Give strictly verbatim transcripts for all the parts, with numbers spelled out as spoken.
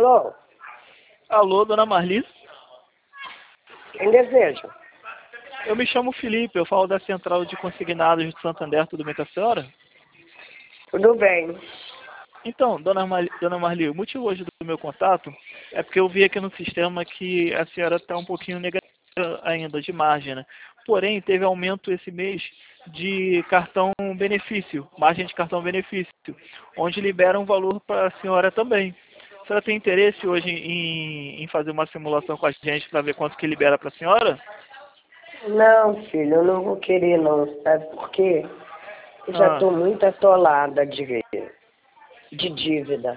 Alô? Alô, dona Marli? Quem deseja? Eu me chamo Felipe, eu falo da Central de Consignados de Santander, tudo bem com a senhora? Tudo bem. Então, dona Marli, dona Marli, o motivo hoje do meu contato é porque eu vi aqui no sistema que a senhora está um pouquinho negativa ainda de margem, né? Porém, teve aumento esse mês de cartão benefício, margem de cartão benefício, onde libera um valor para a senhora também. A senhora tem interesse hoje em, em fazer uma simulação com a gente para ver quanto que libera para a senhora? Não, filho, eu não vou querer não, sabe por quê? Eu já Ah. estou muito atolada de, de dívida.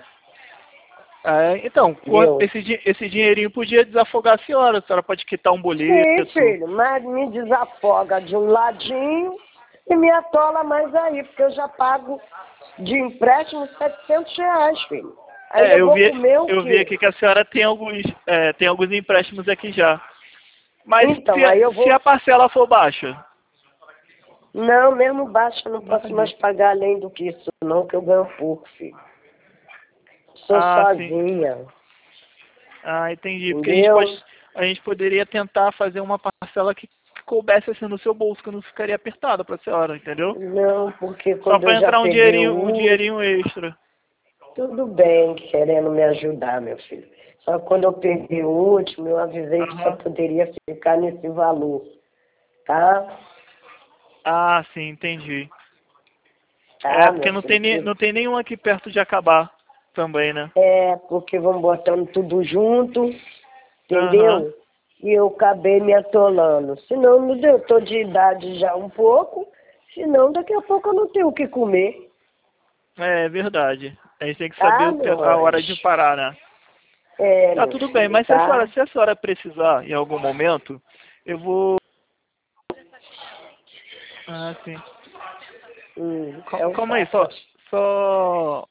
É, então, Viu? esse, di- esse dinheirinho podia desafogar a senhora. A senhora pode quitar um Sim, boleto. filho, mas me desafoga de um ladinho e me atola mais aí, porque eu já pago de empréstimo setecentos reais, filho. Aí É, eu eu vou vi, comer o eu vi quê? aqui que a senhora tem alguns, é, tem alguns empréstimos aqui já. Mas Então, se, a- aí eu se vou... a parcela for baixa? Não, mesmo baixo, eu não posso mais Entendi. pagar além do que isso, não, que eu ganho pouco, filho. Sou Ah, sim. sozinha, Ah, entendi. Porque a gente entendeu? pode, a gente poderia tentar fazer uma parcela que, que coubesse assim no seu bolso, que não ficaria apertada para a senhora, entendeu? Não, porque Só quando eu para já entrar um peguei o dinheirinho, um U, dinheirinho extra. tudo bem, querendo me ajudar, meu filho. Só que quando eu peguei o último, eu avisei que só Aham. poderia ficar nesse valor, tá? Ah, sim, entendi. É, Tá, porque meu não tem, filho? nem, Que- não tem nenhum aqui perto de acabar também, né? É, porque vão botando tudo junto, Aham. entendeu? E eu acabei me atolando. Senão, não deu, eu tô de idade já um pouco, senão daqui a pouco eu não tenho o que comer. É verdade. A gente tem que saber Tá, o te- meu a hora de anjo? parar, né? É, Tá meu tudo bem, filho, mas se a senhora, tá? se a senhora precisar em algum momento, eu vou. Ah, sim. Hum, Cal- então Calma aí, faça. só. Só.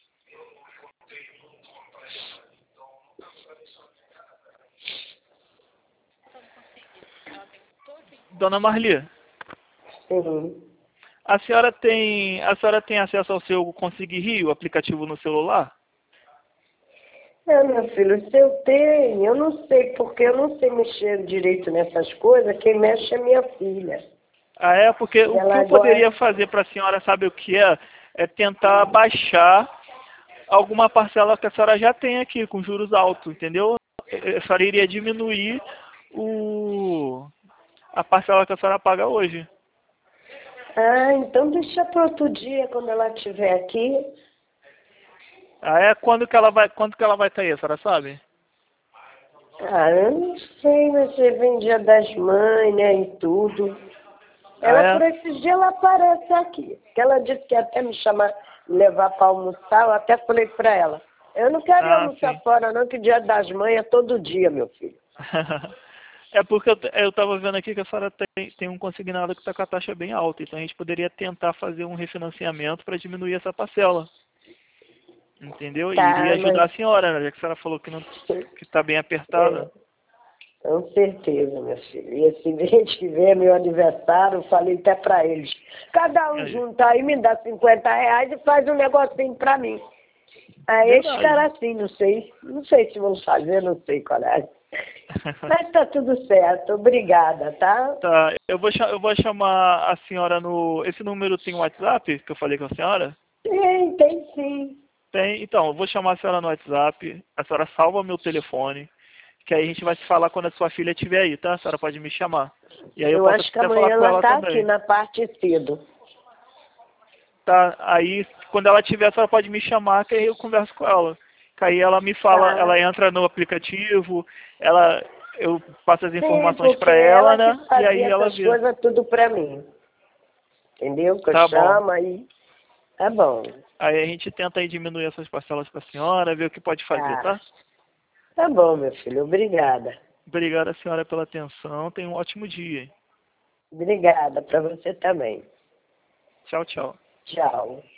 Dona Marli, Sim. a senhora tem. A senhora tem acesso ao seu Conseguir Rio, aplicativo no celular? É, meu filho, se eu tenho, eu não sei, porque eu não sei mexer direito nessas coisas, quem mexe é minha filha. Ah, é? Porque E o que ela eu agora, poderia fazer para a senhora, sabe o que é? É tentar baixar alguma parcela que a senhora já tem aqui, com juros altos, entendeu? A senhora iria diminuir o, a parcela que a senhora paga hoje. ah, então deixa para outro dia, quando ela estiver aqui. Ah, é? Quando que ela vai, quando que ela vai estar aí, a senhora sabe? Ah, eu não sei, mas você vem dia das mães, né, e tudo. Ah, Ela, por é? esses dias, ela aparece aqui. Que ela disse que ia até me chamar, me levar para almoçar, eu até falei para ela. Eu não quero ir Ah, almoçar sim. fora, não, que dia das mães é todo dia, meu filho. É porque eu, eu tava vendo aqui que a senhora tem, tem um consignado que está com a taxa bem alta, então a gente poderia tentar fazer um refinanciamento para diminuir essa parcela. Entendeu? E iria Tá, ajudar mas a senhora, né? Já que a senhora falou que não que está bem é, apertada. com certeza, meu filho. E esse mês que vem é meu aniversário, eu falei até pra eles. Cada um Aí. junta aí, me dá cinquenta reais e faz um negocinho pra mim. Aí eles Verdade. ficaram assim, não sei. Não sei se vão fazer, não sei qual é. Mas tá tudo certo, obrigada, tá? Tá, eu vou, cha- eu vou chamar a senhora no. Esse número tem um WhatsApp que eu falei com a senhora? Tem, tem sim. Tem. Então, eu vou chamar a senhora no WhatsApp. A senhora salva meu telefone. Que aí a gente vai se falar quando a sua filha estiver aí, tá? A senhora pode me chamar. E aí eu Eu posso acho que até falar amanhã com ela ela tá aqui também. na parte cedo. Tá? Aí, quando ela tiver, a senhora pode me chamar, que aí eu converso com ela. Que aí ela me fala, Tá? ela entra no aplicativo, ela, eu passo as Sim, informações porque pra ela, ela que né? E aí fazia ela essas vê. coisas tudo pra mim. Entendeu? Que eu Tá bom. chamo aí. Tá bom. Aí a gente tenta aí diminuir essas parcelas pra senhora, ver o que pode fazer, Tá. tá? Tá bom, meu filho. Obrigada. Obrigado a senhora pela atenção. Tenha um ótimo dia. Obrigada para você também. Tchau, tchau. Tchau.